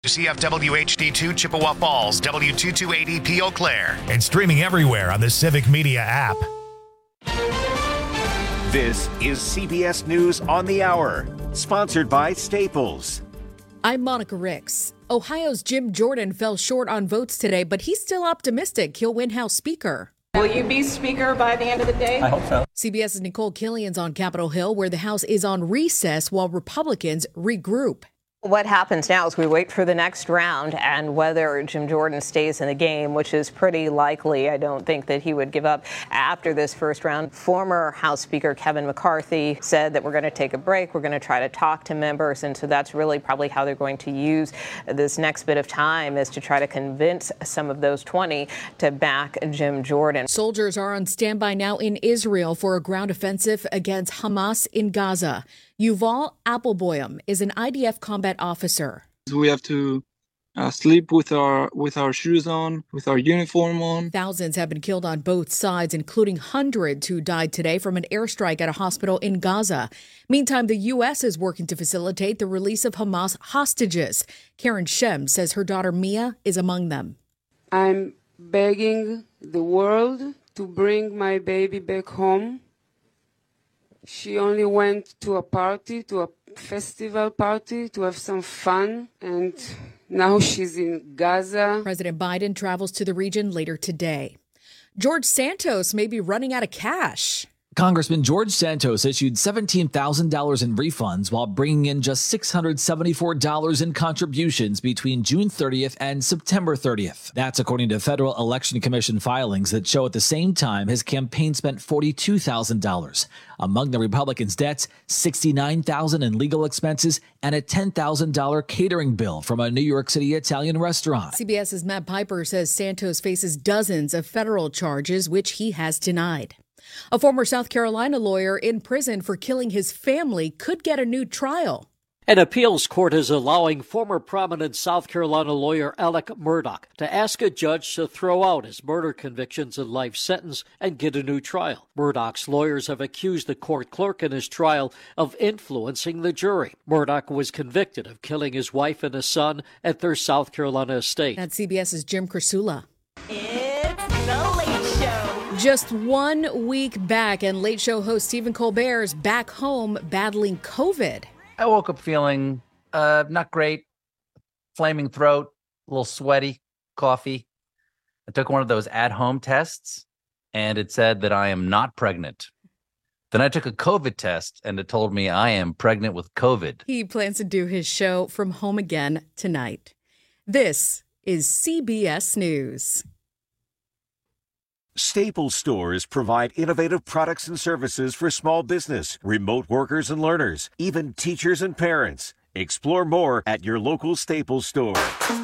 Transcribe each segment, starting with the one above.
CFW HD2 Chippewa Falls, W228EP Eau Claire. And streaming everywhere on the Civic Media app. This is CBS News on the Hour, sponsored by Staples. I'm Monica Ricks. Ohio's Jim Jordan fell short on votes today, but he's still optimistic he'll win House Speaker. Will you be Speaker by the end of the day? I hope so. CBS's Nicole Killian's on Capitol Hill, where the House is on recess while Republicans regroup. What happens now is we wait for the next round and whether Jim Jordan stays in the game, which is pretty likely. I don't think that he would give up after this first round. Former House Speaker Kevin McCarthy said that we're going to take a break. We're going to try to talk to members. And so that's really probably how they're going to use this next bit of time, is to try to convince some of those 20 to back Jim Jordan. Soldiers are on standby now in Israel for a ground offensive against Hamas in Gaza. Yuval Appleboyam is an IDF combat officer. We have to sleep with our shoes on, with our uniform on. Thousands have been killed on both sides, including hundreds who died today from an airstrike at a hospital in Gaza. Meantime, the U.S. is working to facilitate the release of Hamas hostages. Karen Shem says her daughter Mia is among them. I'm begging the world to bring my baby back home. She only went to a party, to a festival party, to have some fun, and now she's in Gaza. President Biden travels to the region later today. George Santos may be running out of cash. Congressman George Santos issued $17,000 in refunds while bringing in just $674 in contributions between June 30th and September 30th. That's according to Federal Election Commission filings that show at the same time his campaign spent $42,000. Among the Republicans' debts, $69,000 in legal expenses and a $10,000 catering bill from a New York City Italian restaurant. CBS's Matt Piper says Santos faces dozens of federal charges, which he has denied. A former South Carolina lawyer in prison for killing his family could get a new trial. An appeals court is allowing former prominent South Carolina lawyer Alec Murdaugh to ask a judge to throw out his murder convictions and life sentence and get a new trial. Murdaugh's lawyers have accused the court clerk in his trial of influencing the jury. Murdaugh was convicted of killing his wife and his son at their South Carolina estate. That's CBS's Jim Krasula. It's The Late Show. Just 1 week back, and Late Show host Stephen Colbert's back home battling COVID. I woke up feeling not great, flaming throat, a little sweaty, coffee. I took one of those at-home tests, and it said that I am not pregnant. Then I took a COVID test, and it told me I am pregnant with COVID. He plans to do his show from home again tonight. This is CBS News. Staples stores provide innovative products and services for small business, remote workers and learners, even teachers and parents. Explore more at your local Staples store.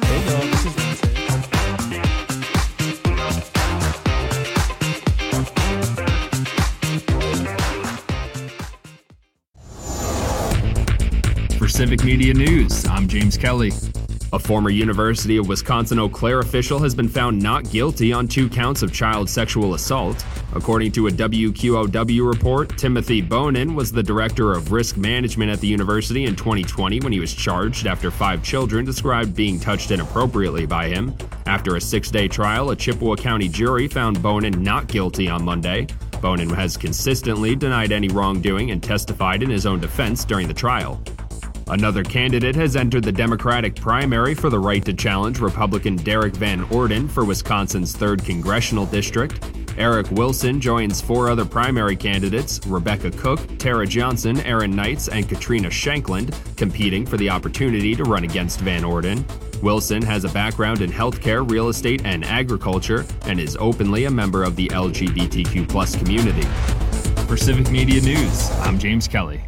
For Civic Media News, I'm James Kelly. A former University of Wisconsin-Eau Claire official has been found not guilty on 2 counts of child sexual assault. According to a WQOW report, Timothy Bonin was the director of risk management at the university in 2020 when he was charged after 5 children described being touched inappropriately by him. After a 6-day trial, a Chippewa County jury found Bonin not guilty on Monday. Bonin has consistently denied any wrongdoing and testified in his own defense during the trial. Another candidate has entered the Democratic primary for the right to challenge Republican Derek Van Orden for Wisconsin's 3rd Congressional District. Eric Wilson joins 4 other primary candidates, Rebecca Cook, Tara Johnson, Aaron Knights, and Katrina Shankland, competing for the opportunity to run against Van Orden. Wilson has a background in healthcare, real estate, and agriculture, and is openly a member of the LGBTQ+ community. For Civic Media News, I'm James Kelly.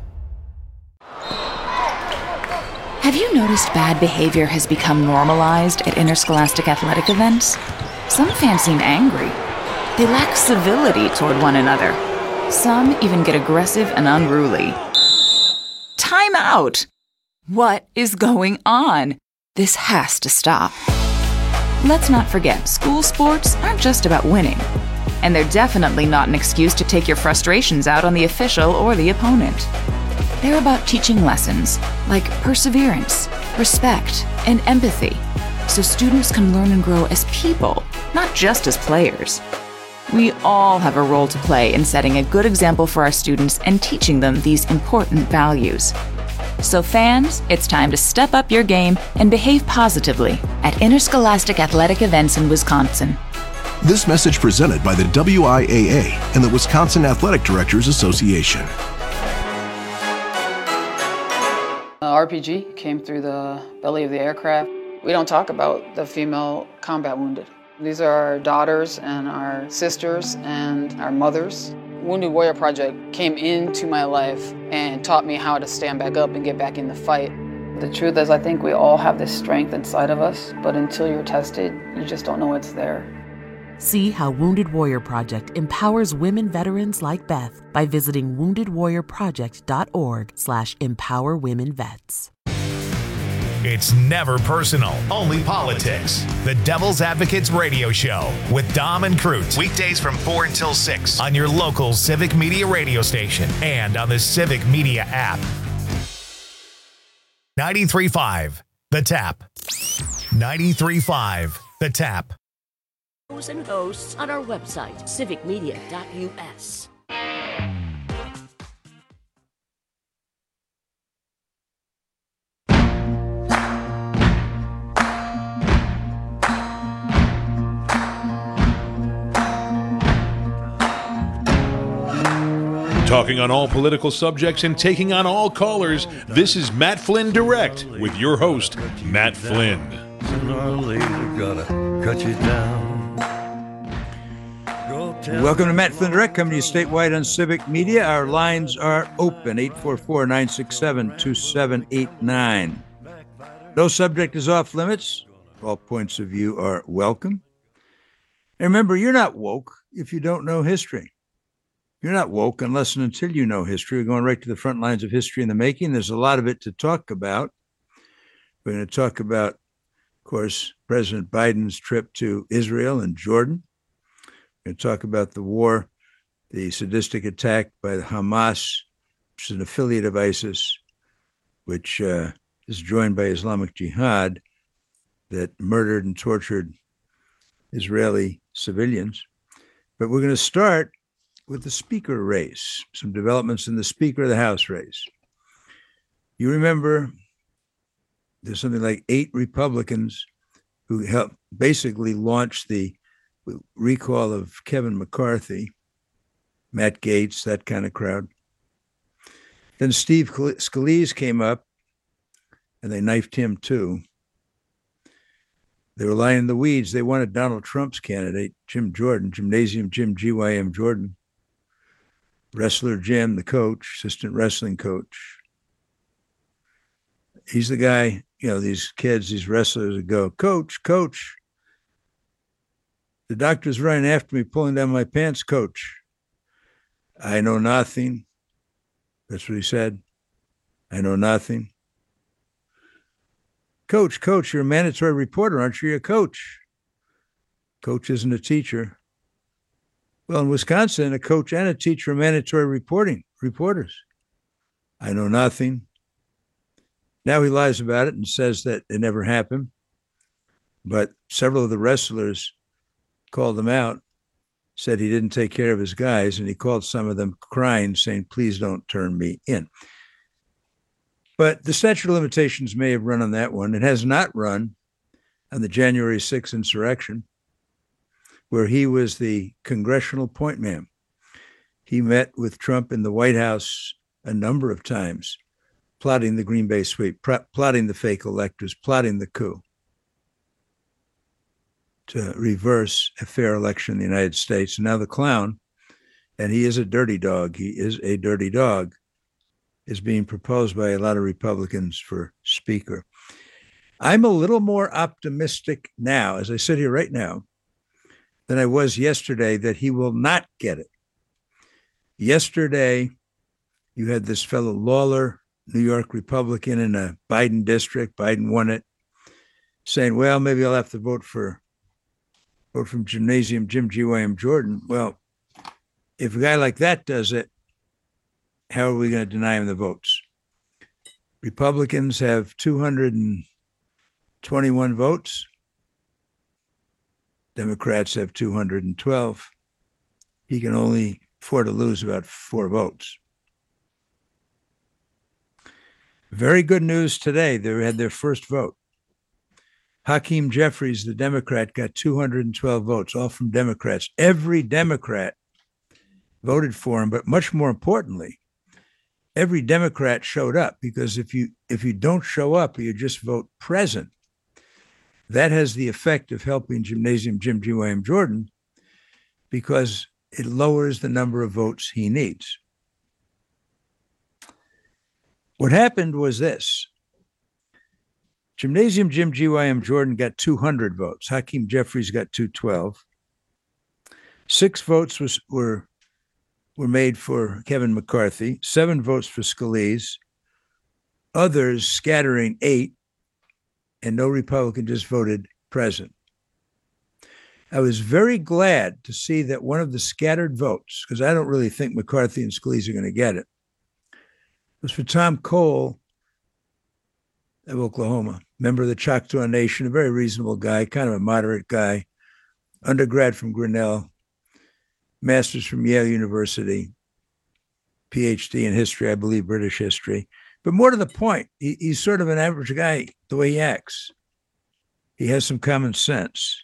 Have you noticed bad behavior has become normalized at interscholastic athletic events? Some fans seem angry. They lack civility toward one another. Some even get aggressive and unruly. Time out! What is going on? This has to stop. Let's not forget, school sports aren't just about winning. And they're definitely not an excuse to take your frustrations out on the official or the opponent. They're about teaching lessons like perseverance, respect, and empathy, so students can learn and grow as people, not just as players. We all have a role to play in setting a good example for our students and teaching them these important values. So fans, it's time to step up your game and behave positively at interscholastic athletic events in Wisconsin. This message presented by the WIAA and the Wisconsin Athletic Directors Association. RPG came through the belly of the aircraft. We don't talk about the female combat wounded. These are our daughters and our sisters and our mothers. Wounded Warrior Project came into my life and taught me how to stand back up and get back in the fight. The truth is, I think we all have this strength inside of us, but until you're tested, you just don't know it's there. See how Wounded Warrior Project empowers women veterans like Beth by visiting woundedwarriorproject.org/empowerwomenvets. It's never personal, only politics. The Devil's Advocates Radio Show with Dom and Cruz. Weekdays from 4 until 6 on your local Civic Media radio station and on the Civic Media app. 93.5, The Tap. 93.5, The Tap. And hosts on our website, civicmedia.us. Talking on all political subjects and taking on all callers, this is Matt Flynn Direct with your host, Matt Flynn. Sooner or later, gotta cut you down. Welcome to Matt Flynn Direct, coming to you statewide on Civic Media. Our lines are open, 844-967-2789. No subject is off limits. All points of view are welcome. And remember, you're not woke if you don't know history. You're not woke unless and until you know history. We're going right to the front lines of history in the making. There's a lot of it to talk about. We're going to talk about, of course, President Biden's trip to Israel and Jordan. We're going to talk about the war, the sadistic attack by the Hamas, which is an affiliate of ISIS, which is joined by Islamic Jihad, that murdered and tortured Israeli civilians. But we're going to start with the Speaker race, some developments in the Speaker of the House race. You remember there's something like 8 Republicans who helped basically launch the recall of Kevin McCarthy, Matt Gaetz, that kind of crowd. Then Steve Scalise came up, and they knifed him too. They were lying in the weeds. They wanted Donald Trump's candidate, Jim Jordan, Gymnasium Jim, GYM Jordan. Wrestler Jim, the coach, assistant wrestling coach. He's the guy, these kids, these wrestlers would go, Coach, the doctor's running after me, pulling down my pants, Coach. I know nothing. That's what he said. I know nothing. Coach, you're a mandatory reporter, aren't you? You're a coach. Coach isn't a teacher. Well, in Wisconsin, a coach and a teacher are mandatory reporters. I know nothing. Now he lies about it and says that it never happened. But several of the wrestlers called him out, said he didn't take care of his guys, and he called some of them crying, saying, please don't turn me in. But the statute of limitations may have run on that one. It has not run on the January 6th insurrection, where he was the congressional point man. He met with Trump in the White House a number of times, plotting the Green Bay sweep, plotting the fake electors, plotting the coup to reverse a fair election in the United States. And now the clown, and he is a dirty dog, is being proposed by a lot of Republicans for Speaker. I'm a little more optimistic now, as I sit here right now, than I was yesterday that he will not get it. Yesterday, you had this fellow Lawler, New York Republican in a Biden district. Biden won it, saying, well, maybe I'll have to vote from Gymnasium Jim GYM Jordan. Well, if a guy like that does it, how are we going to deny him the votes? Republicans have 200 and 21 votes. Democrats have 212. He can only afford to lose about 4 votes. Very good news today. They had their first vote. Hakeem Jeffries, the Democrat, got 212 votes, all from Democrats. Every Democrat voted for him, but much more importantly, every Democrat showed up, because if you don't show up or you just vote present, that has the effect of helping Gymnasium Jim GYM Jordan, because it lowers the number of votes he needs. What happened was this. Gymnasium Jim GYM Jordan got 200 votes. Hakeem Jeffries got 212. 6 votes were made for Kevin McCarthy, 7 votes for Scalise, others scattering 8, and no Republican just voted present. I was very glad to see that one of the scattered votes, because I don't really think McCarthy and Scalise are going to get it, was for Tom Cole of Oklahoma, member of the Choctaw Nation, a very reasonable guy, kind of a moderate guy, undergrad from Grinnell, master's from Yale University, PhD in history, I believe British history. But more to the point, he's sort of an average guy the way he acts. He has some common sense.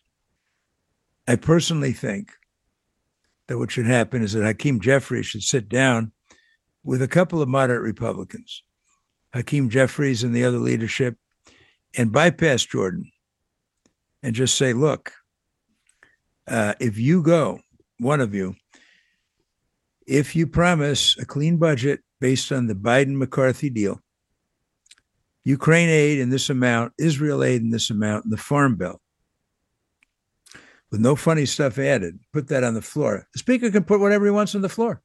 I personally think that what should happen is that Hakeem Jeffries should sit down with a couple of moderate Republicans, Hakeem Jeffries and the other leadership, and bypass Jordan and just say, look, if you go, one of you, if you promise a clean budget based on the Biden-McCarthy deal, Ukraine aid in this amount, Israel aid in this amount, and the Farm Bill, with no funny stuff added, put that on the floor. The Speaker can put whatever he wants on the floor.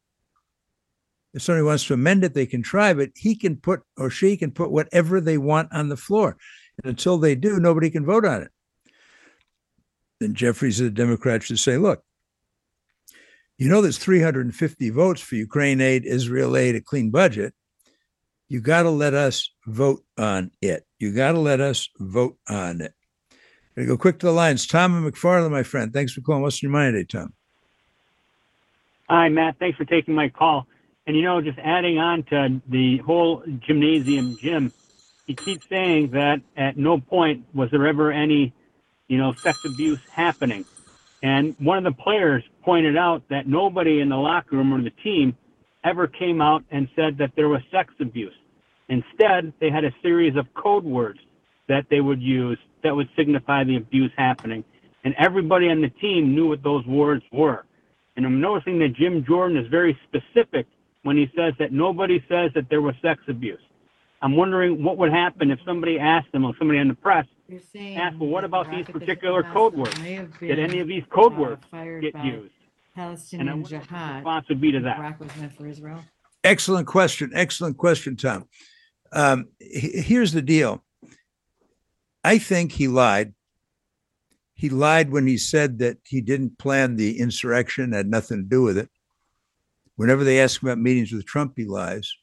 If somebody wants to amend it, they can try, but he can put, or she can put whatever they want on the floor. And until they do, nobody can vote on it. Then Jeffries and the Democrats should say, look, you know there's 350 votes for Ukraine aid, Israel aid, a clean budget. You got to let us vote on it. You got to let us vote on it. Going to go quick to the lines. Tom and McFarland, my friend. Thanks for calling. What's on your mind today, Tom? Hi, Matt. Thanks for taking my call. And, you know, just adding on to the whole Gymnasium Jim, he keeps saying that at no point was there ever any, sex abuse happening. And one of the players pointed out that nobody in the locker room or the team ever came out and said that there was sex abuse. Instead, they had a series of code words that they would use that would signify the abuse happening. And everybody on the team knew what those words were. And I'm noticing that Jim Jordan is very specific when he says that nobody says that there was sex abuse. I'm wondering what would happen if somebody asked them, or somebody in the press asked, well, what about these particular code words? Did any of these code words get used? Palestinian and what Jihad. response would be to that? Iraq was meant for Israel. Excellent question. Excellent question, Tom. Here's the deal. I think he lied. He lied when he said that he didn't plan the insurrection, had nothing to do with it. Whenever they ask him about meetings with Trump, he lies.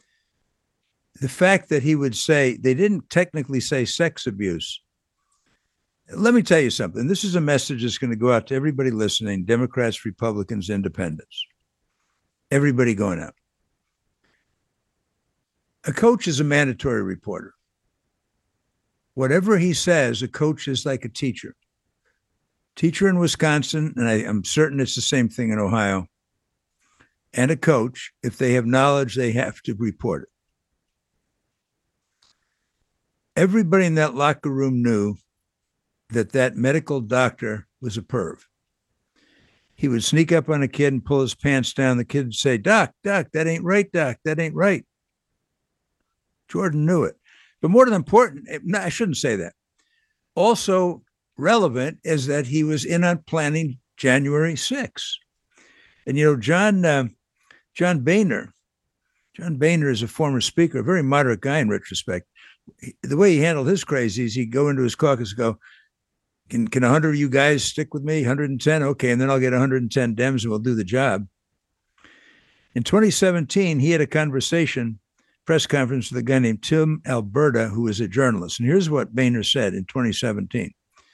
The fact that he would say, they didn't technically say sex abuse. Let me tell you something. This is a message that's going to go out to everybody listening, Democrats, Republicans, Independents. Everybody going out. A coach is a mandatory reporter. Whatever he says, a coach is like a teacher. Teacher in Wisconsin, and I'm certain it's the same thing in Ohio, and a coach, if they have knowledge, they have to report it. Everybody in that locker room knew that medical doctor was a perv. He would sneak up on a kid and pull his pants down. The kid would say, Doc, that ain't right, Doc, that ain't right. Jordan knew it. But more than important, no, I shouldn't say that. Also relevant is that he was in on planning January 6th. And, John Boehner is a former speaker, a very moderate guy in retrospect. The way he handled his crazies, he'd go into his caucus and go, can 100 of you guys stick with me? 110? Okay, and then I'll get 110 Dems and we'll do the job. In 2017, he had a conversation press conference with a guy named Tim Alberta, who was a journalist. And here's what Boehner said in 2017.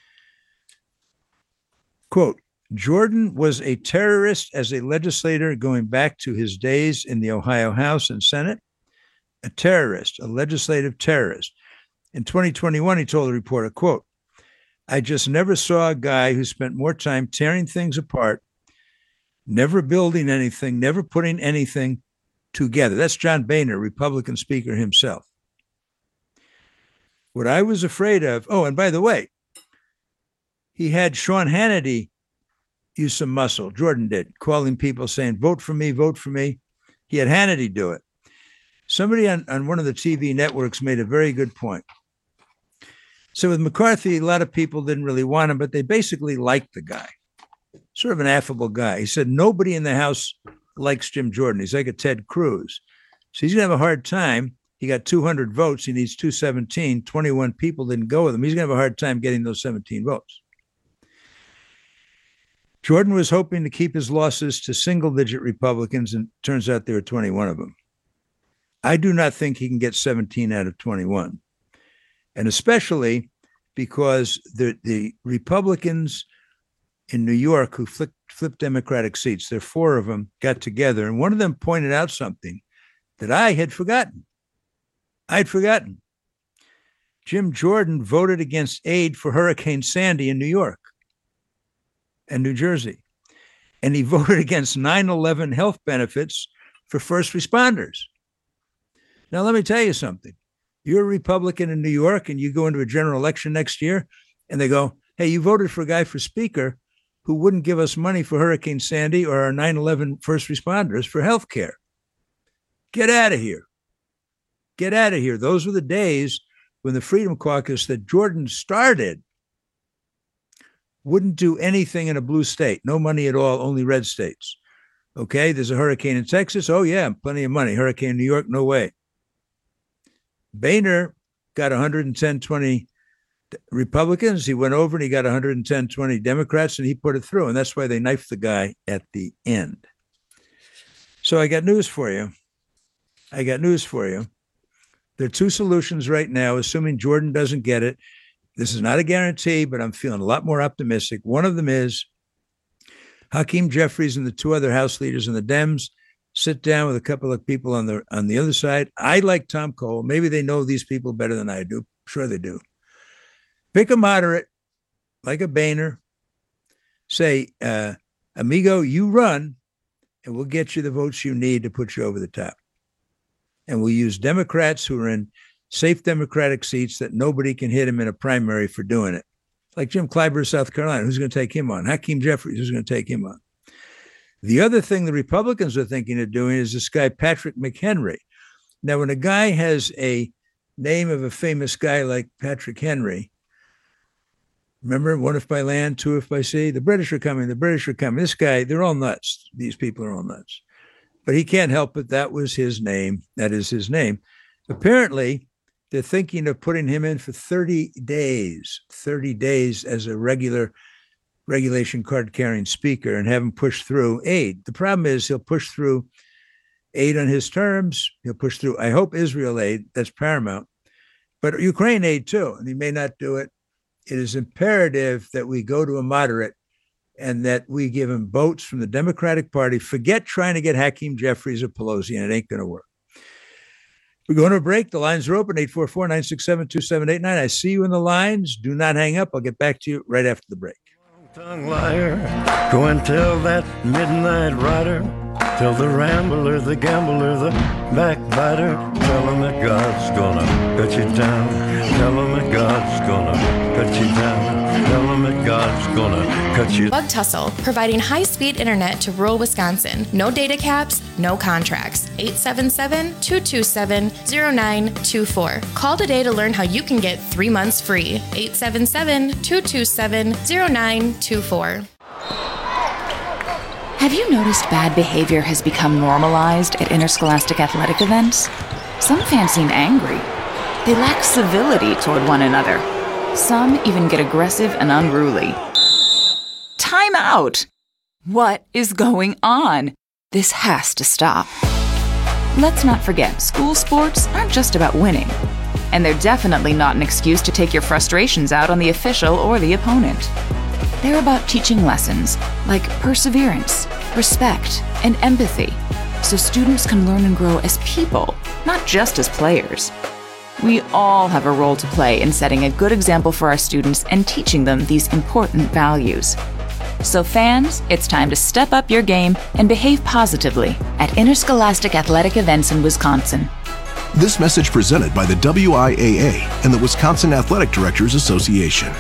Quote, Jordan was a terrorist as a legislator going back to his days in the Ohio House and Senate. A terrorist, a legislative terrorist. In 2021, he told the reporter, quote, I just never saw a guy who spent more time tearing things apart, never building anything, never putting anything together. That's John Boehner, Republican Speaker himself. What I was afraid of, oh, and by the way, he had Sean Hannity use some muscle. Jordan did, calling people saying, vote for me, vote for me. He had Hannity do it. Somebody on one of the TV networks made a very good point. So with McCarthy, a lot of people didn't really want him, but they basically liked the guy. Sort of an affable guy. He said, nobody in the House likes Jim Jordan. He's like a Ted Cruz. So he's going to have a hard time. He got 200 votes. He needs 217. 21 people didn't go with him. He's going to have a hard time getting those 17 votes. Jordan was hoping to keep his losses to single-digit Republicans, and it turns out there were 21 of them. I do not think he can get 17 out of 21. And especially because the Republicans in New York who flipped Democratic seats, there are 4 of them, got together, and one of them pointed out something that I had forgotten. I'd forgotten. Jim Jordan voted against aid for Hurricane Sandy in New York and New Jersey. And he voted against 9/11 health benefits for first responders. Now, let me tell you something. You're a Republican in New York and you go into a general election next year and they go, hey, you voted for a guy for speaker who wouldn't give us money for Hurricane Sandy or our 9/11 first responders for health care. Get out of here. Get out of here. Those were the days when the Freedom Caucus that Jordan started wouldn't do anything in a blue state. No money at all, only red states. Okay, there's a hurricane in Texas. Oh, yeah, plenty of money. Hurricane in New York, no way. Boehner got 110-20 Republicans. He went over and he got 110-20 Democrats, and he put it through. And that's why they knifed the guy at the end. So I got news for you. There are 2 solutions right now, assuming Jordan doesn't get it. This is not a guarantee, but I'm feeling a lot more optimistic. One of them is Hakeem Jeffries and the 2 other House leaders in the Dems sit down with a couple of people on the other side. I like Tom Cole. Maybe they know these people better than I do. Sure they do. Pick a moderate, like a Boehner. Say, amigo, you run, and we'll get you the votes you need to put you over the top. And we'll use Democrats who are in safe Democratic seats that nobody can hit him in a primary for doing it. Like Jim Clyburn, South Carolina. Who's going to take him on? Hakeem Jeffries. Who's going to take him on? The other thing the Republicans are thinking of doing is this guy, Patrick McHenry. Now, when a guy has a name of a famous guy like Patrick Henry, remember, 1 if by land, 2 if by sea, the British are coming, This guy, they're all nuts. These people are all nuts. But he can't help it. That was his name. That is his name. Apparently, they're thinking of putting him in for 30 days as a regulation card-carrying speaker and have him push through aid. The problem is he'll push through aid on his terms. He'll push through, I hope, Israel aid. That's paramount. But Ukraine aid, too, and he may not do it. It is imperative that we go to a moderate and that we give him votes from the Democratic Party. Forget trying to get Hakeem Jeffries or Pelosi, and it ain't going to work. We're going to a break. The lines are open, 844-967-2789. I see you in the lines. Do not hang up. I'll get back to you right after the break. Tongue liar, go and tell that midnight rider, tell the rambler, the gambler, the backbiter, tell him that God's gonna cut you down, tell him that God's gonna cut you down, tell him that God's gonna cut you down. Bug Tussle, providing high-speed internet to rural Wisconsin. No data caps, no contracts. 877-227-0924. Call today to learn how you can get 3 months free. 877-227-0924. Have you noticed bad behavior has become normalized at interscholastic athletic events? Some fans seem angry. They lack civility toward one another. Some even get aggressive and unruly. Time out! What is going on? This has to stop. Let's not forget, school sports aren't just about winning. And they're definitely not an excuse to take your frustrations out on the official or the opponent. They're about teaching lessons like perseverance, respect, and empathy, so students can learn and grow as people, not just as players. We all have a role to play in setting a good example for our students and teaching them these important values. So fans, it's time to step up your game and behave positively at interscholastic athletic events in Wisconsin. This message presented by the WIAA and the Wisconsin Athletic Directors Association.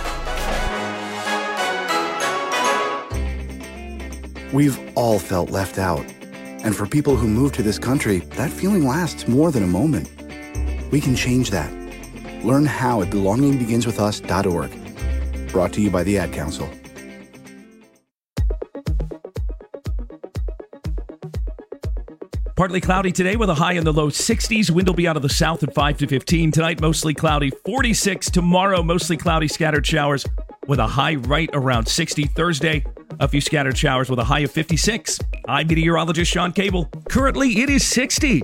We've all felt left out. And for people who move to this country, that feeling lasts more than a moment. We can change that. Learn how at belongingbeginswithus.org. Brought to you by the Ad Council. Partly cloudy today with a high in the low 60s. Wind will be out of the south at 5 to 15. Tonight, mostly cloudy, 46. Tomorrow, mostly cloudy, scattered showers with a high right around 60. Thursday, a few scattered showers with a high of 56. I'm meteorologist Sean Cable. Currently, it is 60.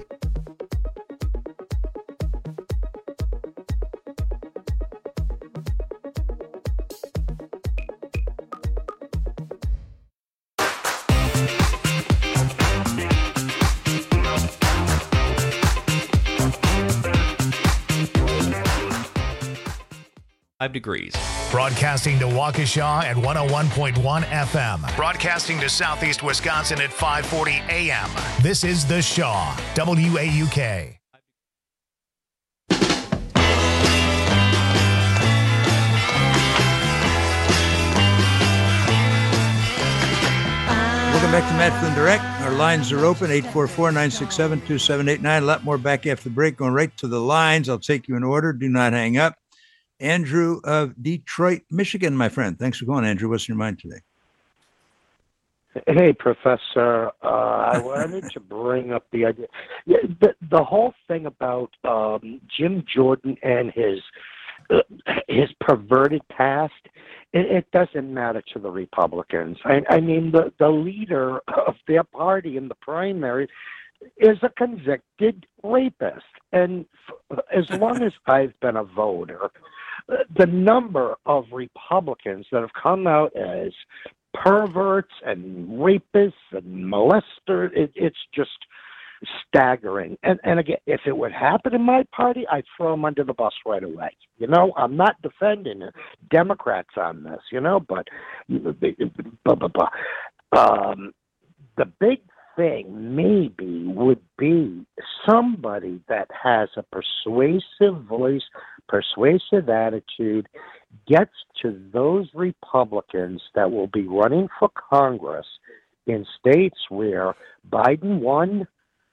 Degrees. Broadcasting to Waukesha at 101.1 FM. Broadcasting to Southeast Wisconsin at 540 AM. This is The Shaw, WAUK. Welcome back to Matt Flynn Direct. Our lines are open, 844-967-2789. A lot more back after the break. Going right to the lines. I'll take you in order. Do not hang up. Andrew of Detroit, Michigan, my friend. Thanks for going, Andrew. What's in your mind today? Hey, Professor. I wanted to bring up the idea. The whole thing about Jim Jordan and his perverted past, it doesn't matter to the Republicans. I mean, the leader of their party in the primary is a convicted rapist. And as long as I've been a voter, the number of Republicans that have come out as perverts and rapists and molesters, it's just staggering. And again, if it would happen in my party, I'd throw them under the bus right away. You know, I'm not defending Democrats on this, you know, but the big thing maybe would be somebody that has a persuasive voice, persuasive attitude, gets to those Republicans that will be running for Congress in states where Biden won.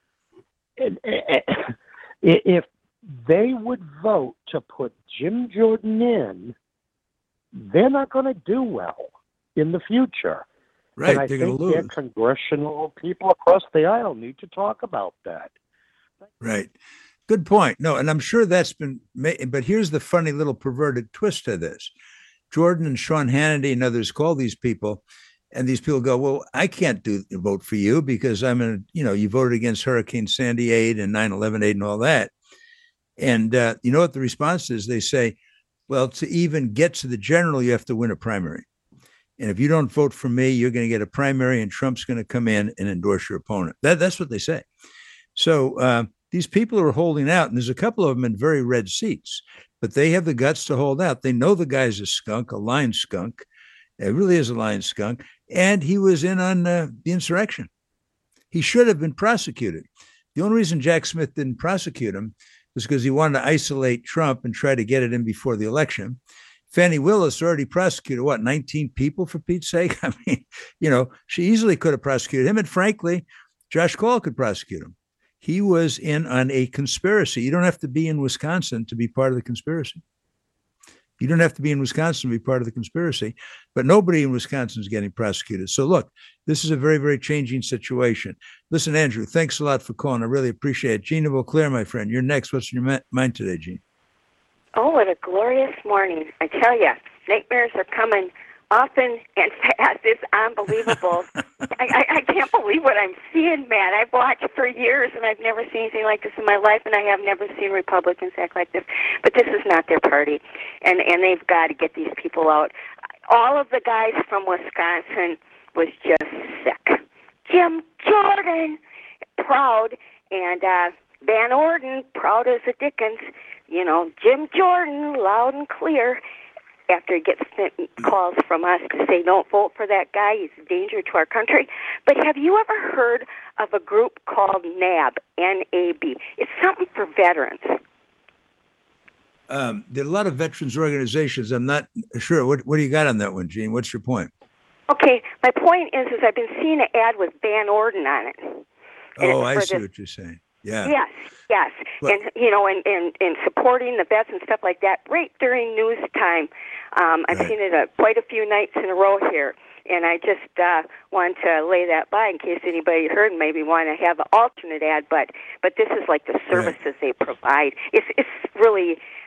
If they would vote to put Jim Jordan in, they're not going to do well in the future. Right, and I they're think going to their lose. congressional people across the aisle need to talk about that. Right. Good point. No, and I'm sure that's been made, but here's the funny little perverted twist to this. Jordan and Sean Hannity and others call these people, and these people go, well, I can't vote for you because you voted against Hurricane Sandy aid and 9/11 aid and all that. And you know what the response is? They say, well, to even get to the general, you have to win a primary. And if you don't vote for me, you're going to get a primary and Trump's going to come in and endorse your opponent. That's what they say. So these people are holding out, and there's a couple of them in very red seats, but they have the guts to hold out. They know the guy's a skunk, a lying skunk. It really is a lying skunk. And he was in on the insurrection. He should have been prosecuted. The only reason Jack Smith didn't prosecute him was because he wanted to isolate Trump and try to get it in before the election. Fannie Willis already prosecuted, 19 people, for Pete's sake? I mean, she easily could have prosecuted him. And frankly, Josh Cole could prosecute him. He was in on a conspiracy. You don't have to be in Wisconsin to be part of the conspiracy. You don't have to be in Wisconsin to be part of the conspiracy, but nobody in Wisconsin is getting prosecuted. So look, this is a very, very changing situation. Listen, Andrew, thanks a lot for calling. I really appreciate it. Gene of Eau Claire, my friend, you're next. What's in your mind today, Gene? Oh, what a glorious morning. I tell you, nightmares are coming often and fast. It's unbelievable. I can't believe what I'm seeing, Matt. I've watched for years, and I've never seen anything like this in my life, and I have never seen Republicans act like this. But this is not their party, and they've got to get these people out. All of the guys from Wisconsin was just sick. Jim Jordan, proud, and Van Orden, proud as a Dickens. You know, Jim Jordan, loud and clear. After he gets calls from us to say, don't vote for that guy, he's a danger to our country. But have you ever heard of a group called NAB, N-A-B? It's something for veterans. There are a lot of veterans organizations. I'm not sure. What do you got on that one, Gene? What's your point? Okay, my point is I've been seeing an ad with Van Orden on it. Oh, I see what you're saying. Yeah. Yes. But, and, you know, and supporting the vets and stuff like that right during news time. I've seen it quite a few nights in a row here. And I just want to lay that by in case anybody heard and maybe want to have an alternate ad. But this is like the services they provide. It's really,